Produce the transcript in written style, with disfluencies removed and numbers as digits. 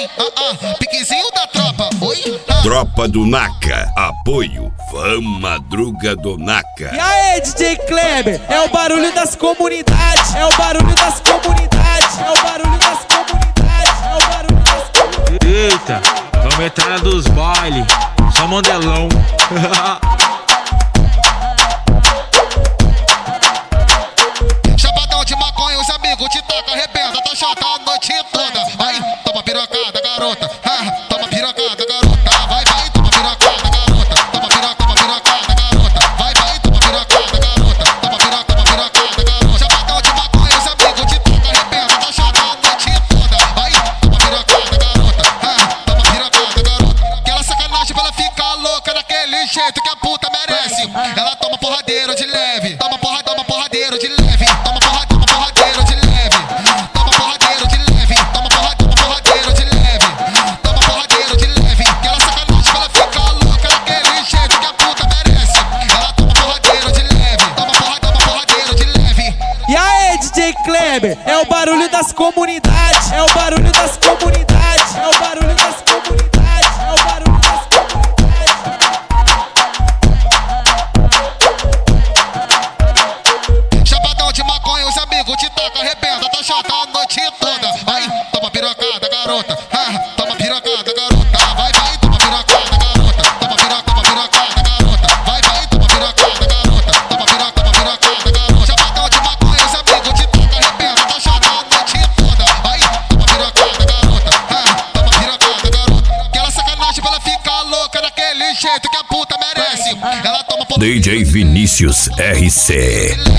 Oi, piquezinho da tropa. Oi, Tropa do Naka, apoio Van Madruga do Naka. E aí, DJ Kleber, é o barulho das comunidades, é o barulho das comunidades, é o barulho das comunidades, é o barulho das comunidades. Eita, vamos entrar na dos baile, só mandelão. Chapadão de maconha, os amigos te taca, arrebenta, tá chata a noite toda. Vai, toma pirocada, garota. Toma pirocada, garota. Vai, toma pirocada, garota. Toma pirocada, garota. Vai, toma pirocada, garota. Toma pirocada, garota. Chapadão de maconha, os amigos te taca, arrebenta, tá chata a noite toda. Vai, toma pirocada, garota. Toma pirocada, garota. Aquela sacanagem pra ela ficar louca daquele jeito que a puta merece. Ela toma porradeiro de leve. Toma porradeiro de leve. DJ Kleber, é o barulho das comunidades, é o barulho das comunidades, é o barulho das comunidades, é o barulho das comunidades. Chapadão de maconha, os amigos te taca, arrebenta, tá chata a noite toda. Vai, toma pirocada, garota. Toma pirocada, garota. Vai, toma pirocada, garota. Toma pirocada, garota. Vai, toma pirocada, garota. Toma pirocada, garota. Chapadão de maconha, os amigos te taca, arrebenta, tá chata a noite toda. Vai, toma pirocada, garota. Toma pirocada, garota. Aquela sacanagem pra ela ficar louca daquele jeito que a puta merece. Ela toma DJ Vinícius RC.